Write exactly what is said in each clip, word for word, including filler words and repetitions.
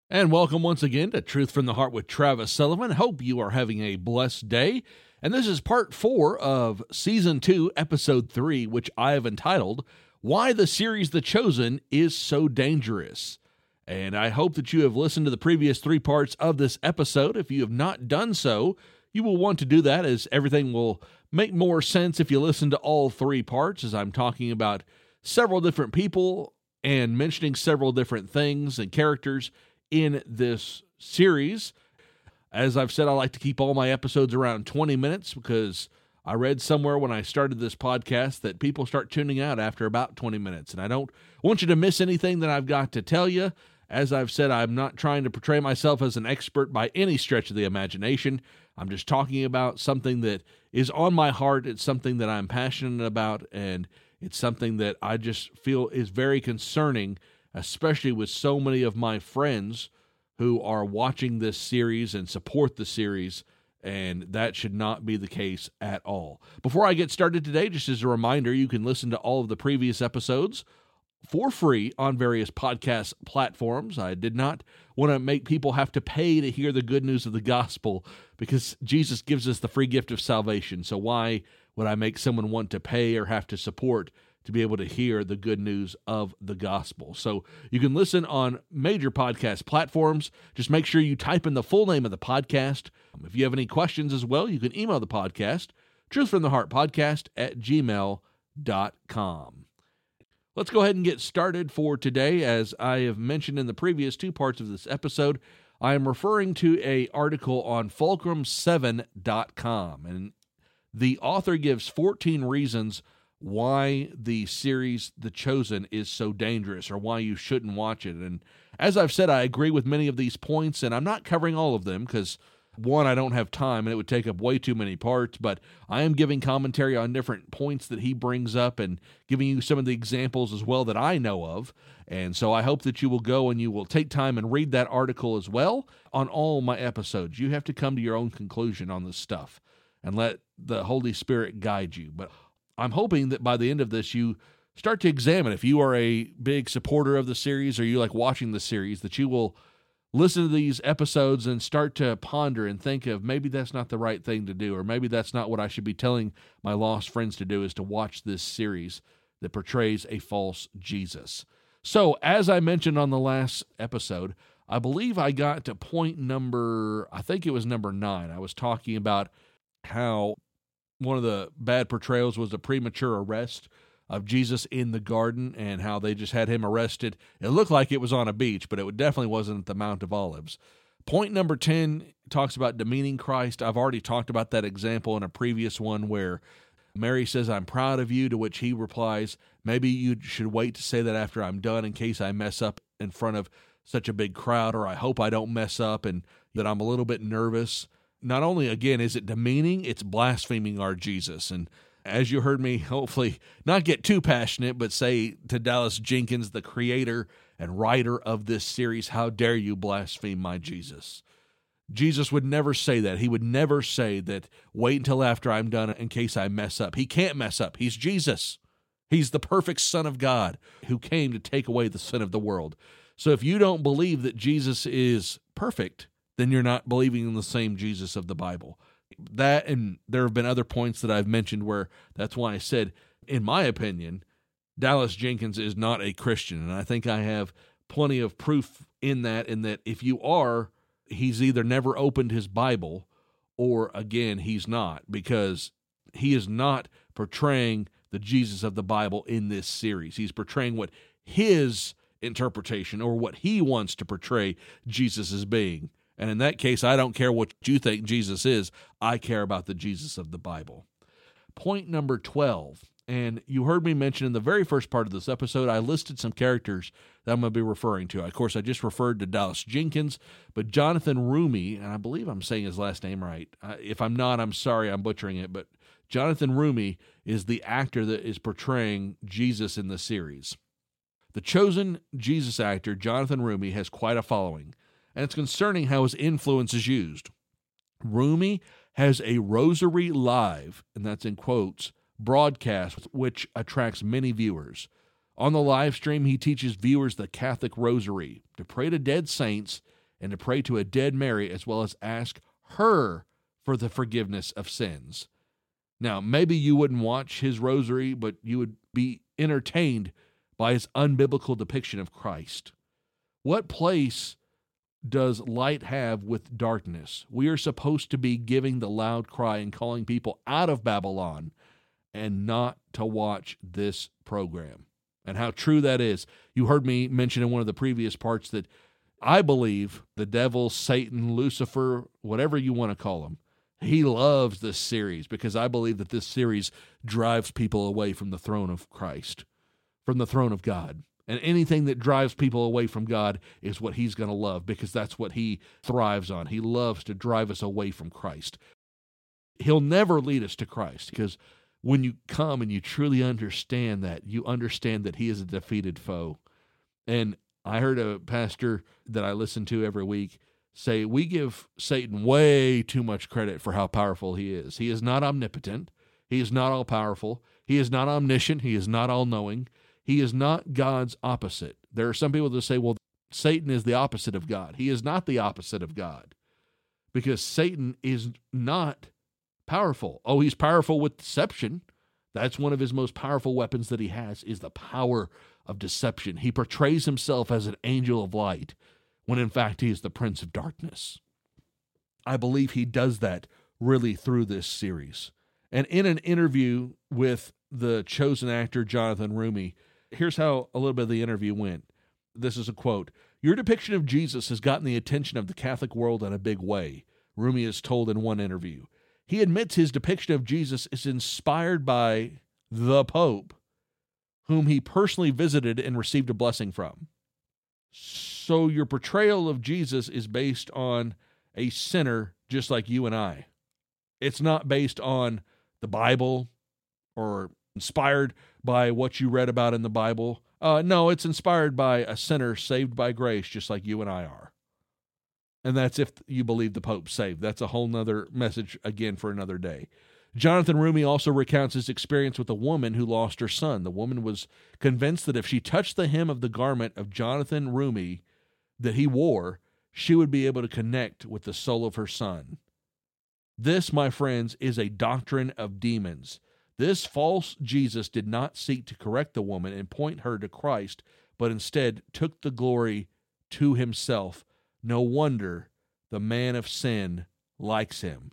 And welcome once again to Truth from the Heart with Travis Sullivan. Hope you are having a blessed day. And this is part four of season two, episode three, which I have entitled, Why the Series The Chosen is So Dangerous. And I hope that you have listened to the previous three parts of this episode. If you have not done so, you will want to do that, as everything will make more sense if you listen to all three parts, as I'm talking about several different people and mentioning several different things and characters in this series. As I've said, I like to keep all my episodes around twenty minutes because I read somewhere when I started this podcast that people start tuning out after about twenty minutes, and I don't want you to miss anything that I've got to tell you. As I've said, I'm not trying to portray myself as an expert by any stretch of the imagination. I'm just talking about something that is on my heart. It's something that I'm passionate about, and it's something that I just feel is very concerning, especially with so many of my friends who are watching this series and support the series, and that should not be the case at all. Before I get started today, just as a reminder, you can listen to all of the previous episodes for free on various podcast platforms. I did not want to make people have to pay to hear the good news of the gospel, because Jesus gives us the free gift of salvation. So why would I make someone want to pay or have to support to be able to hear the good news of the gospel? So you can listen on major podcast platforms. Just make sure you type in the full name of the podcast. If you have any questions as well, you can email the podcast, truthfromtheheartpodcast at gmail dot com. Let's go ahead and get started for today. As I have mentioned in the previous two parts of this episode, I am referring to an article on fulcrum seven dot com, and the author gives fourteen reasons why the series The Chosen is so dangerous, or why you shouldn't watch it. And as I've said, I agree with many of these points, and I'm not covering all of them because, one, I don't have time and it would take up way too many parts, but I am giving commentary on different points that he brings up and giving you some of the examples as well that I know of. And so I hope that you will go and you will take time and read that article as well on all my episodes. You have to come to your own conclusion on this stuff and let the Holy Spirit guide you. But I'm hoping that by the end of this, you start to examine, if you are a big supporter of the series or you like watching the series, that you will listen to these episodes and start to ponder and think of, maybe that's not the right thing to do, or maybe that's not what I should be telling my lost friends to do, is to watch this series that portrays a false Jesus. So, as I mentioned on the last episode, I believe I got to point number, I think it was number nine. I was talking about how one of the bad portrayals was a premature arrest of Jesus in the garden, and how they just had him arrested. It looked like it was on a beach, but it definitely wasn't at the Mount of Olives. Point number ten talks about demeaning Christ. I've already talked about that example in a previous one where Mary says, "I'm proud of you," to which he replies, "Maybe you should wait to say that after I'm done in case I mess up in front of such a big crowd, or I hope I don't mess up and that I'm a little bit nervous." Not only, again, is it demeaning, it's blaspheming our Jesus. And as you heard me, hopefully not get too passionate, but say to Dallas Jenkins, the creator and writer of this series, "How dare you blaspheme my Jesus?" Jesus would never say that. He would never say that, "Wait until after I'm done in case I mess up." He can't mess up. He's Jesus. He's the perfect Son of God who came to take away the sin of the world. So if you don't believe that Jesus is perfect, then you're not believing in the same Jesus of the Bible. That, and there have been other points that I've mentioned where that's why I said, in my opinion, Dallas Jenkins is not a Christian. And I think I have plenty of proof in that, in that if you are, he's either never opened his Bible, or again, he's not, because he is not portraying the Jesus of the Bible in this series. He's portraying what his interpretation, or what he wants to portray Jesus as being. And in that case, I don't care what you think Jesus is. I care about the Jesus of the Bible. Point number twelve, and you heard me mention in the very first part of this episode, I listed some characters that I'm going to be referring to. Of course, I just referred to Dallas Jenkins, but Jonathan Roumie, and I believe I'm saying his last name right. Uh, if I'm not, I'm sorry, I'm butchering it, but Jonathan Roumie is the actor that is portraying Jesus in the series. The chosen Jesus actor, Jonathan Roumie, has quite a following, and it's concerning how his influence is used. Roumie has a Rosary Live, and that's in quotes, broadcast, which attracts many viewers. On the live stream, he teaches viewers the Catholic Rosary, to pray to dead saints, and to pray to a dead Mary, as well as ask her for the forgiveness of sins. Now, maybe you wouldn't watch his rosary, but you would be entertained by his unbiblical depiction of Christ. What place does light have with darkness? We are supposed to be giving the loud cry and calling people out of Babylon, and not to watch this program. And how true that is. You heard me mention in one of the previous parts that I believe the devil, Satan, Lucifer, whatever you want to call him, he loves this series, because I believe that this series drives people away from the throne of Christ, from the throne of God. And anything that drives people away from God is what he's going to love, because that's what he thrives on. He loves to drive us away from Christ. He'll never lead us to Christ, because when you come and you truly understand that, you understand that he is a defeated foe. And I heard a pastor that I listen to every week say, we give Satan way too much credit for how powerful he is. He is not omnipotent. He is not all-powerful. He is not omniscient. He is not all-knowing. He is not God's opposite. There are some people that say, well, Satan is the opposite of God. He is not the opposite of God, because Satan is not powerful. Oh, he's powerful with deception. That's one of his most powerful weapons that he has, is the power of deception. He portrays himself as an angel of light, when in fact he is the prince of darkness. I believe he does that really through this series. And in an interview with the chosen actor Jonathan Roumie, here's how a little bit of the interview went. This is a quote. "Your depiction of Jesus has gotten the attention of the Catholic world in a big way," Roumie is told in one interview. He admits his depiction of Jesus is inspired by the Pope, whom he personally visited and received a blessing from. So your portrayal of Jesus is based on a sinner just like you and I. It's not based on the Bible or inspired by what you read about in the Bible. Uh, no, it's inspired by a sinner saved by grace just like you and I are. And that's if you believe the Pope's saved. That's a whole nother message, again, for another day. Jonathan Roumie also recounts his experience with a woman who lost her son. The woman was convinced that if she touched the hem of the garment of Jonathan Roumie that he wore, she would be able to connect with the soul of her son. This, my friends, is a doctrine of demons. This false Jesus did not seek to correct the woman and point her to Christ, but instead took the glory to himself. No wonder the man of sin likes him.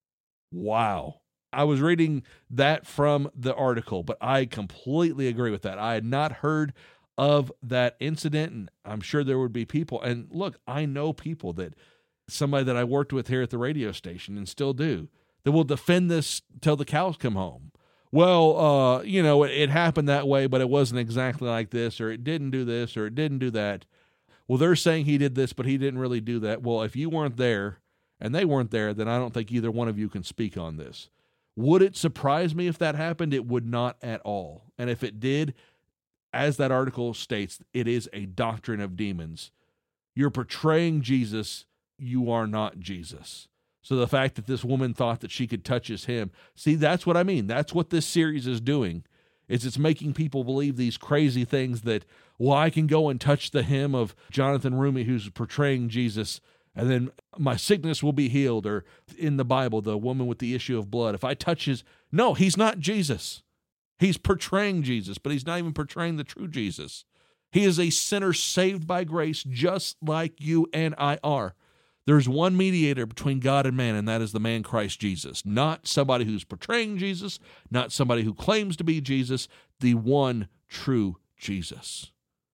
Wow. I was reading that from the article, but I completely agree with that. I had not heard of that incident, and I'm sure there would be people. And look, I know people that, somebody that I worked with here at the radio station and still do, that will defend this till the cows come home. Well, uh, you know, it, it happened that way, but it wasn't exactly like this, or it didn't do this, or it didn't do that. Well, they're saying he did this, but he didn't really do that. Well, if you weren't there and they weren't there, then I don't think either one of you can speak on this. Would it surprise me if that happened? It would not at all. And if it did, as that article states, it is a doctrine of demons. You're portraying Jesus. You are not Jesus. So the fact that this woman thought that she could touch his hem, see, that's what I mean. That's what this series is doing. Is it's making people believe these crazy things that, well, I can go and touch the hem of Jonathan Roumie, who's portraying Jesus, and then my sickness will be healed. Or in the Bible, the woman with the issue of blood, if I touch his... No, he's not Jesus. He's portraying Jesus, but he's not even portraying the true Jesus. He is a sinner saved by grace, just like you and I are. There's one mediator between God and man, and that is the man Christ Jesus. Not somebody who's portraying Jesus, not somebody who claims to be Jesus, the one true Jesus.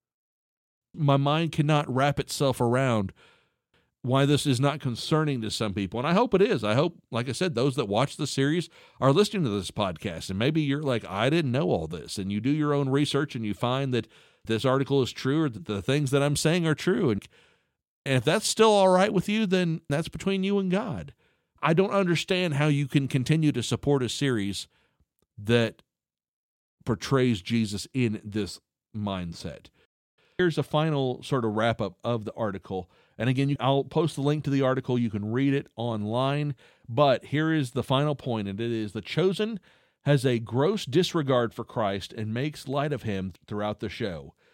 My mind cannot wrap itself around why this is not concerning to some people, and I hope it is. I hope, like I said, those that watch the series are listening to this podcast, and maybe you're like, I didn't know all this, and you do your own research, and you find that this article is true, or that the things that I'm saying are true, and And if that's still all right with you, then that's between you and God. I don't understand how you can continue to support a series that portrays Jesus in this mindset. Here's a final sort of wrap-up of the article. And again, I'll post the link to the article. You can read it online. But here is the final point, and it is: the chosen has a gross disregard for Christ and makes light of him throughout the show.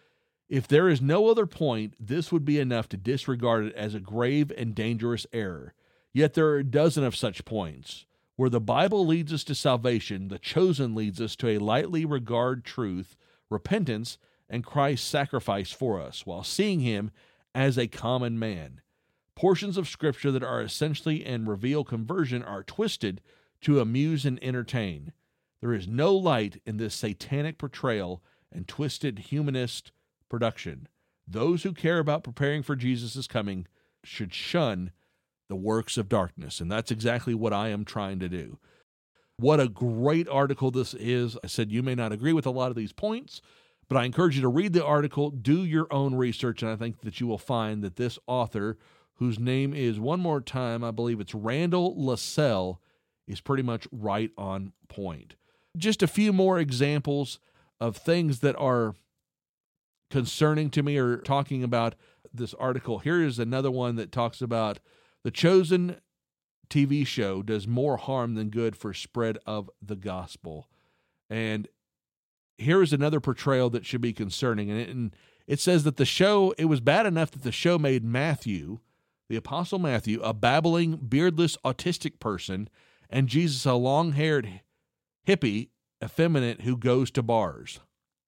If there is no other point, this would be enough to disregard it as a grave and dangerous error. Yet there are a dozen of such points. Where the Bible leads us to salvation, the chosen leads us to a lightly regarded truth, repentance, and Christ's sacrifice for us, while seeing him as a common man. Portions of Scripture that are essentially and reveal conversion are twisted to amuse and entertain. There is no light in this satanic portrayal and twisted humanist production. Those who care about preparing for Jesus' coming should shun the works of darkness, and that's exactly what I am trying to do. What a great article this is. I said you may not agree with a lot of these points, but I encourage you to read the article, do your own research, and I think that you will find that this author, whose name is, one more time, I believe it's Randall Lascelles, is pretty much right on point. Just a few more examples of things that are concerning to me or talking about this article. Here is another one that talks about the Chosen T V show does more harm than good for spread of the gospel. And here is another portrayal that should be concerning. And it, and it says that the show, it was bad enough that the show made Matthew, the Apostle Matthew, a babbling, beardless, autistic person, and Jesus a long-haired hippie, effeminate who goes to bars.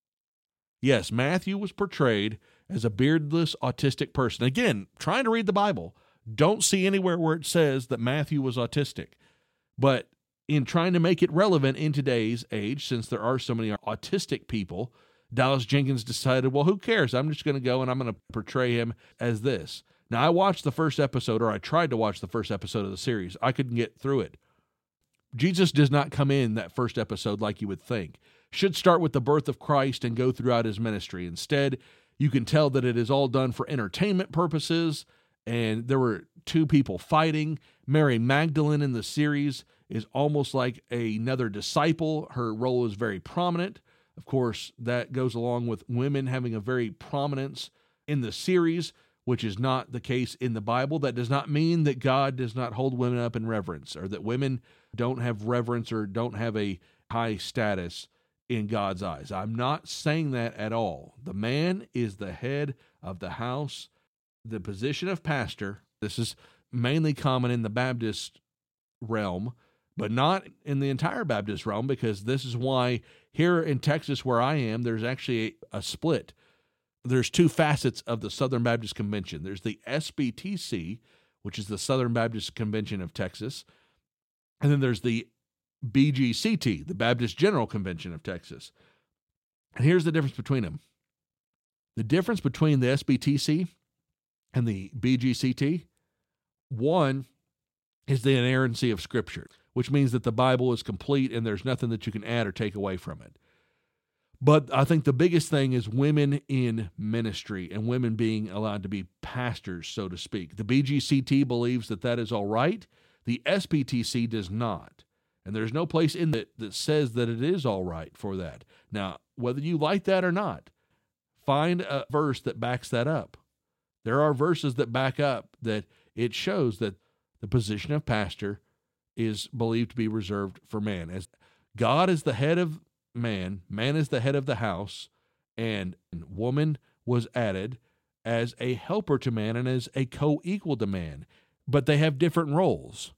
Yes, Matthew was portrayed as a beardless, autistic person. Again, trying to read the Bible. Don't see anywhere where it says that Matthew was autistic. But in trying to make it relevant in today's age, since there are so many autistic people, Dallas Jenkins decided, well, who cares? I'm just going to go and I'm going to portray him as this. Now, I watched the first episode, or I tried to watch the first episode of the series. I couldn't get through it. Jesus does not come in that first episode like you would think. Should start with the birth of Christ and go throughout his ministry. Instead, you can tell that it is all done for entertainment purposes, and there were two people fighting. Mary Magdalene in the series is almost like another disciple. Her role is very prominent. Of course, that goes along with women having a very prominence in the series, which is not the case in the Bible. That does not mean that God does not hold women up in reverence, or that women don't have reverence or don't have a high status in God's eyes. I'm not saying that at all. The man is the head of the house. The position of pastor, this is mainly common in the Baptist realm, but not in the entire Baptist realm, because this is why here in Texas where I am, there's actually a, a split. There's two facets of the Southern Baptist Convention. There's the S B T C, which is the Southern Baptist Convention of Texas, and then there's the B G C T, the Baptist General Convention of Texas. And here's the difference between them. The difference between the S B T C and the B G C T, one is the inerrancy of Scripture, which means that the Bible is complete and there's nothing that you can add or take away from it. But I think the biggest thing is women in ministry and women being allowed to be pastors, so to speak. The B G C T believes that that is all right. The S B T C does not. And there's no place in it that says that it is all right for that. Now, whether you like that or not, find a verse that backs that up. There are verses that back up that it shows that the position of pastor is believed to be reserved for man. As God is the head of man, man is the head of the house, and woman was added as a helper to man and as a co-equal to man. But they have different roles.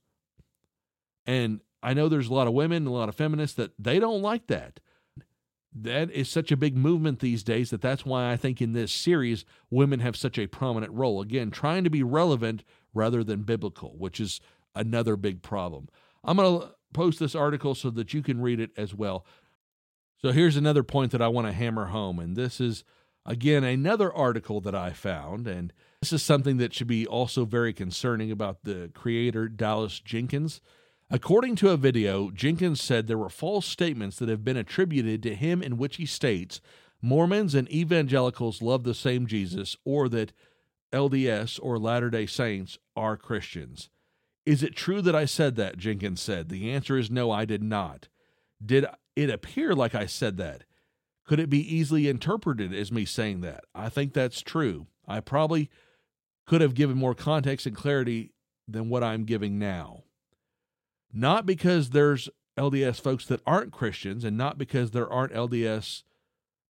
And I know there's a lot of women, a lot of feminists that they don't like that. That is such a big movement these days that that's why I think in this series, women have such a prominent role. Again, trying to be relevant rather than biblical, which is another big problem. I'm going to post this article so that you can read it as well. So here's another point that I want to hammer home, and this is, again, another article that I found, and this is something that should be also very concerning about the creator, Dallas Jenkins. According to a video, Jenkins said there were false statements that have been attributed to him in which he states Mormons and evangelicals love the same Jesus, or that L D S or Latter-day Saints are Christians. Is it true that I said that? Jenkins said. The answer is no, I did not. Did it appear like I said that? Could it be easily interpreted as me saying that? I think that's true. I probably could have given more context and clarity than what I'm giving now. Not because there's L D S folks that aren't Christians, and not because there aren't L D S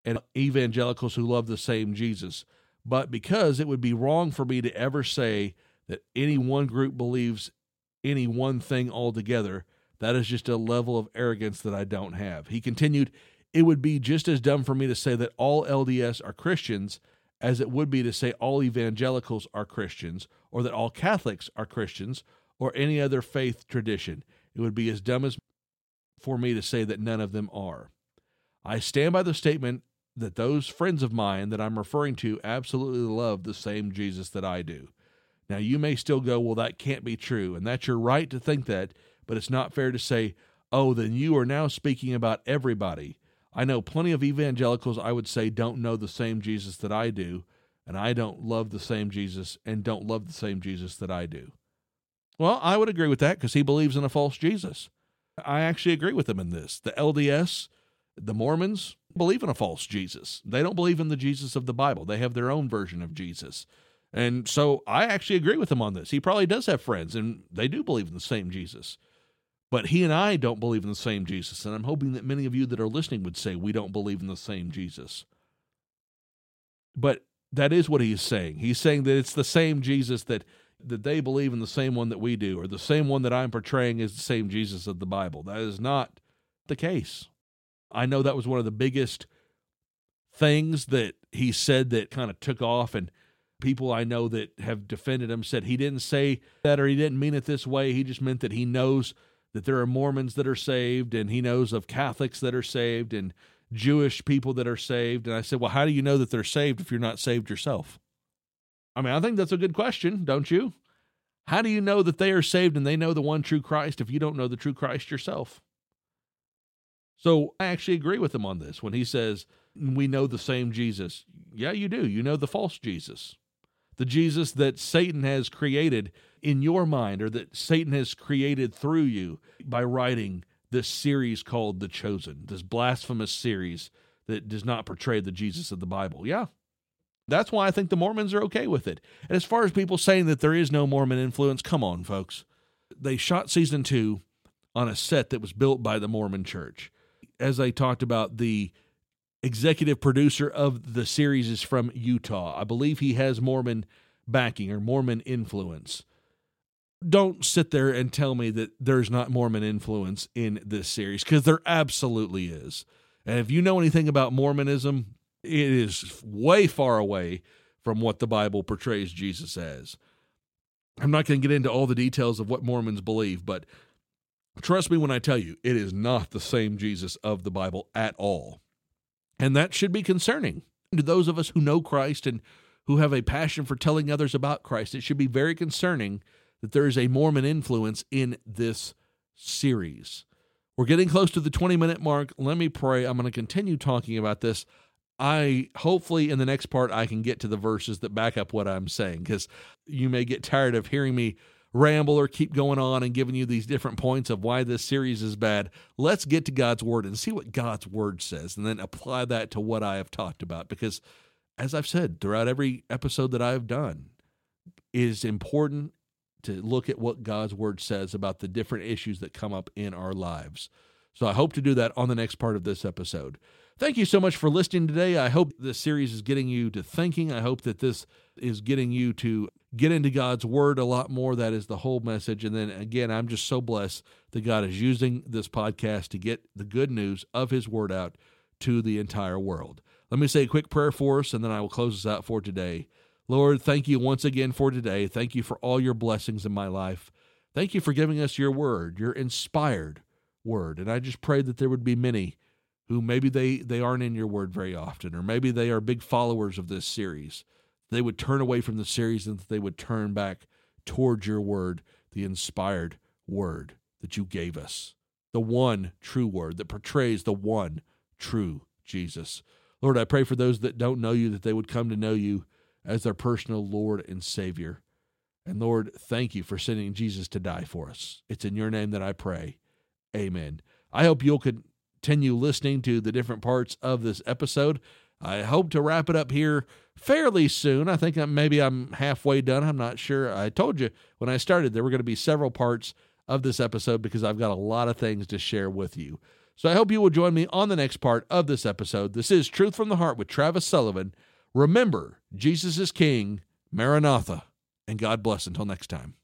and evangelicals who love the same Jesus, but because it would be wrong for me to ever say that any one group believes any one thing altogether. That is just a level of arrogance that I don't have. He continued, it would be just as dumb for me to say that all L D S are Christians as it would be to say all evangelicals are Christians, or that all Catholics are Christians, or any other faith tradition. It would be as dumb as for me to say that none of them are. I stand by the statement that those friends of mine that I'm referring to absolutely love the same Jesus that I do. Now, you may still go, well, that can't be true, and that's your right to think that, but it's not fair to say, oh, then you are now speaking about everybody. I know plenty of evangelicals, I would say, don't know the same Jesus that I do, and I don't love the same Jesus and don't love the same Jesus that I do. Well, I would agree with that because he believes in a false Jesus. I actually agree with him in this. The L D S, the Mormons, believe in a false Jesus. They don't believe in the Jesus of the Bible. They have their own version of Jesus. And so I actually agree with him on this. He probably does have friends, and they do believe in the same Jesus. But he and I don't believe in the same Jesus, and I'm hoping that many of you that are listening would say we don't believe in the same Jesus. But that is what he is saying. He's saying that it's the same Jesus that, that they believe in, the same one that we do, or the same one that I'm portraying is the same Jesus of the Bible. That is not the case. I know that was one of the biggest things that he said that kind of took off, and people I know that have defended him said he didn't say that or he didn't mean it this way. He just meant that he knows that there are Mormons that are saved, and he knows of Catholics that are saved and Jewish people that are saved. And I said, well, how do you know that they're saved if you're not saved yourself? I mean, I think that's a good question, don't you? How do you know that they are saved and they know the one true Christ if you don't know the true Christ yourself? So I actually agree with him on this when he says, we know the same Jesus. Yeah, you do. You know the false Jesus. The Jesus that Satan has created in your mind, or that Satan has created through you by writing this series called The Chosen, this blasphemous series that does not portray the Jesus of the Bible. Yeah, that's why I think the Mormons are okay with it. And as far as people saying that there is no Mormon influence, come on, folks. They shot season two on a set that was built by the Mormon Church. As I talked about, the executive producer of the series is from Utah. I believe he has Mormon backing or Mormon influence. Don't sit there and tell me that there's not Mormon influence in this series, because there absolutely is. And if you know anything about Mormonism, it is way far away from what the Bible portrays Jesus as. I'm not going to get into all the details of what Mormons believe, but trust me when I tell you, it is not the same Jesus of the Bible at all. And that should be concerning to those of us who know Christ and who have a passion for telling others about Christ. It should be very concerning that there is a Mormon influence in this series. We're getting close to the twenty-minute mark. Let me pray. I'm going to continue talking about this. I hopefully in the next part I can get to the verses that back up what I'm saying, because you may get tired of hearing me ramble or keep going on and giving you these different points of why this series is bad. Let's get to God's Word and see what God's Word says, and then apply that to what I have talked about. Because, as I've said throughout every episode that I've done, it is important to look at what God's Word says about the different issues that come up in our lives. So I hope to do that on the next part of this episode. Thank you so much for listening today. I hope this series is getting you to thinking. I hope that this is getting you to get into God's Word a lot more. That is the whole message. And then again, I'm just so blessed that God is using this podcast to get the good news of His Word out to the entire world. Let me say a quick prayer for us, and then I will close this out for today. Lord, thank you once again for today. Thank you for all your blessings in my life. Thank you for giving us your Word, your inspired Word. And I just pray that there would be many who maybe they, they aren't in your Word very often, or maybe they are big followers of this series. They would turn away from the series and that they would turn back towards your Word, the inspired Word that you gave us, the one true Word that portrays the one true Jesus. Lord, I pray for those that don't know you, that they would come to know you as their personal Lord and Savior. And Lord, thank you for sending Jesus to die for us. It's in your name that I pray. Amen. I hope you'll continue listening to the different parts of this episode. I hope to wrap it up here fairly soon. I think maybe I'm halfway done. I'm not sure. I told you when I started there were going to be several parts of this episode because I've got a lot of things to share with you. So I hope you will join me on the next part of this episode. This is Truth from the Heart with Travis Sullivan. Remember, Jesus is King. Maranatha. And God bless until next time.